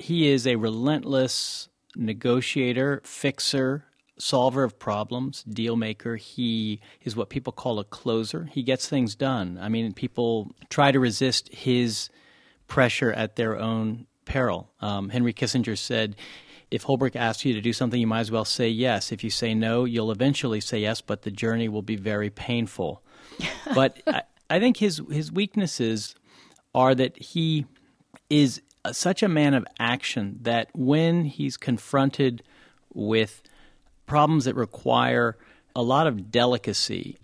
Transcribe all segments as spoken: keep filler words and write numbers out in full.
he is a relentless negotiator, fixer, solver of problems, deal maker. He is what people call a closer. He gets things done. I mean, people try to resist his pressure at their own peril. Um, Henry Kissinger said, if Holbrooke asks you to do something, you might as well say yes. If you say no, you'll eventually say yes, but the journey will be very painful. But I, I think his, his weaknesses are that he is such a man of action that when he's confronted with problems that require a lot of delicacy,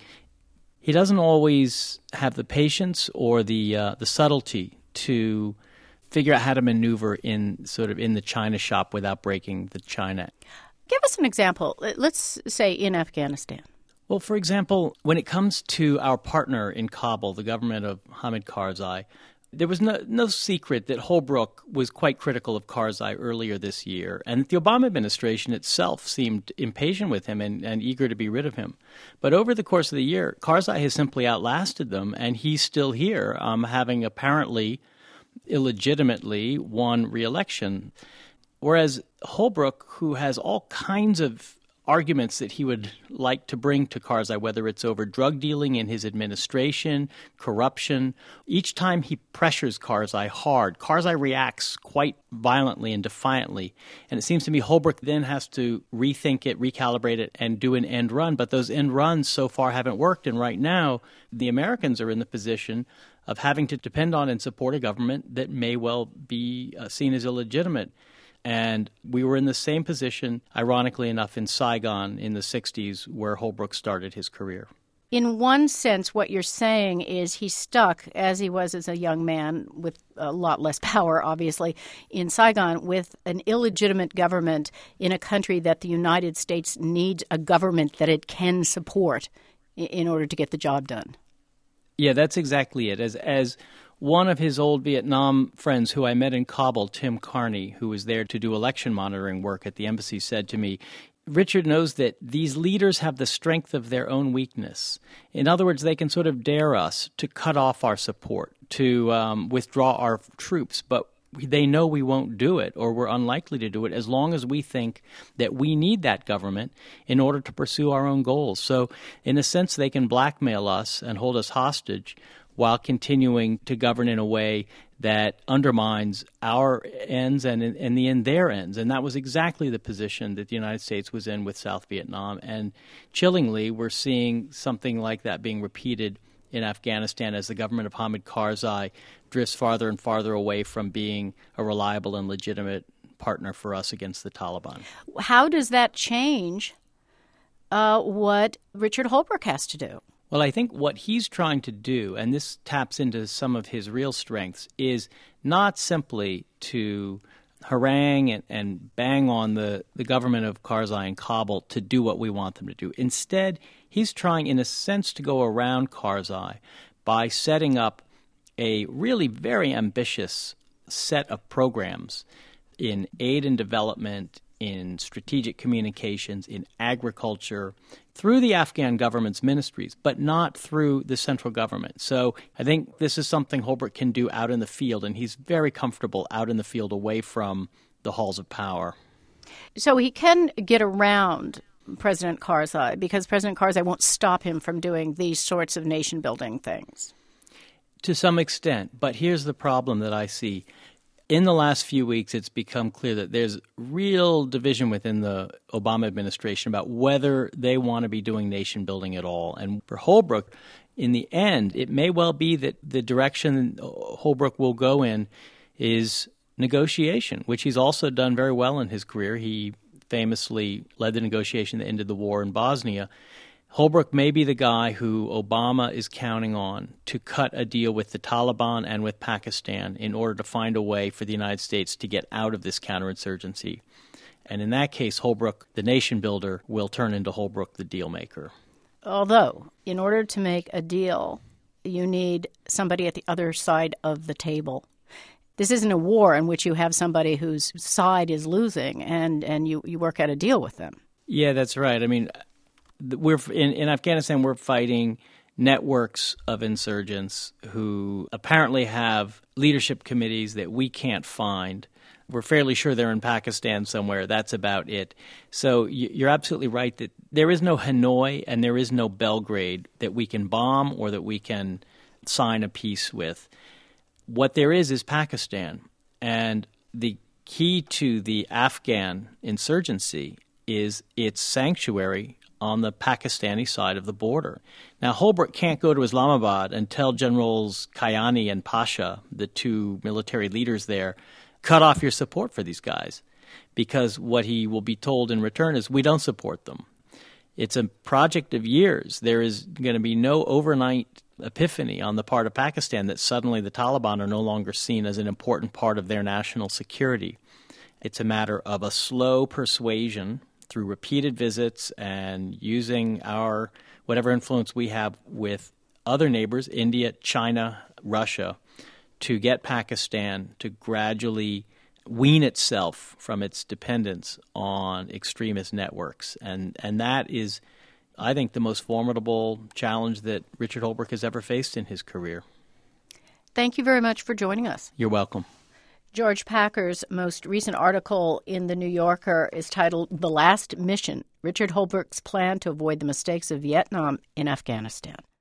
he doesn't always have the patience or the uh, the subtlety to figure out how to maneuver in sort of in the China shop without breaking the China. Give us an example. Let's say in Afghanistan. Well, for example, when it comes to our partner in Kabul, the government of Hamid Karzai, there was no, no secret that Holbrooke was quite critical of Karzai earlier this year, and the Obama administration itself seemed impatient with him and, and eager to be rid of him. But over the course of the year, Karzai has simply outlasted them, and he's still here, um, having apparently illegitimately won re-election. Whereas Holbrooke, who has all kinds of arguments that he would like to bring to Karzai, whether it's over drug dealing in his administration, corruption. Each time he pressures Karzai hard, Karzai reacts quite violently and defiantly. And it seems to me Holbrooke then has to rethink it, recalibrate it, and do an end run. But those end runs so far haven't worked. And right now, the Americans are in the position of having to depend on and support a government that may well be uh, seen as illegitimate. And we were in the same position, ironically enough, in Saigon in the sixties, where Holbrooke started his career. In one sense, what you're saying is he's stuck, as he was as a young man, with a lot less power, obviously, in Saigon, with an illegitimate government in a country that the United States needs a government that it can support in order to get the job done. Yeah, that's exactly it. As as one of his old Vietnam friends who I met in Kabul, Tim Carney, who was there to do election monitoring work at the embassy, said to me, Richard knows that these leaders have the strength of their own weakness. In other words, they can sort of dare us to cut off our support, to um, withdraw our troops, but they know we won't do it, or we're unlikely to do it, as long as we think that we need that government in order to pursue our own goals. So in a sense, they can blackmail us and hold us hostage while continuing to govern in a way that undermines our ends and in, in the end their ends. And that was exactly the position that the United States was in with South Vietnam. And chillingly, we're seeing something like that being repeated in Afghanistan as the government of Hamid Karzai drifts farther and farther away from being a reliable and legitimate partner for us against the Taliban. How does that change uh, what Richard Holbrooke has to do? Well, I think what he's trying to do, and this taps into some of his real strengths, is not simply to harangue and, and bang on the, the government of Karzai in Kabul to do what we want them to do. Instead, he's trying, in a sense, to go around Karzai by setting up a really very ambitious set of programs in aid and development, in strategic communications, in agriculture, through the Afghan government's ministries, but not through the central government. So I think this is something Holbrooke can do out in the field, and he's very comfortable out in the field away from the halls of power. So he can get around President Karzai because President Karzai won't stop him from doing these sorts of nation-building things. To some extent, but here's the problem that I see. In the last few weeks, it's become clear that there's real division within the Obama administration about whether they want to be doing nation building at all. And for Holbrooke, in the end, it may well be that the direction Holbrooke will go in is negotiation, which he's also done very well in his career. He famously led the negotiation that ended the war in Bosnia. Holbrooke may be the guy who Obama is counting on to cut a deal with the Taliban and with Pakistan in order to find a way for the United States to get out of this counterinsurgency. And in that case, Holbrooke, the nation builder, will turn into Holbrooke, the deal maker. Although, in order to make a deal, you need somebody at the other side of the table. This isn't a war in which you have somebody whose side is losing and, and you, you work out a deal with them. Yeah, that's right. I mean, We're in, in Afghanistan, we're fighting networks of insurgents who apparently have leadership committees that we can't find. We're fairly sure they're in Pakistan somewhere. That's about it. So you're absolutely right that there is no Hanoi and there is no Belgrade that we can bomb or that we can sign a peace with. What there is is Pakistan. And the key to the Afghan insurgency is its sanctuary on the Pakistani side of the border. Now, Holbrooke can't go to Islamabad and tell Generals Kayani and Pasha, the two military leaders there, cut off your support for these guys, because what he will be told in return is, we don't support them. It's a project of years. There is going to be no overnight epiphany on the part of Pakistan that suddenly the Taliban are no longer seen as an important part of their national security. It's a matter of a slow persuasion through repeated visits and using our whatever influence we have with other neighbors, India, China, Russia, to get Pakistan to gradually wean itself from its dependence on extremist networks. And, and that is, I think, the most formidable challenge that Richard Holbrooke has ever faced in his career. Thank you very much for joining us. You're welcome. George Packer's most recent article in The New Yorker is titled The Last Mission, Richard Holbrooke's Plan to Avoid the Mistakes of Vietnam in Afghanistan.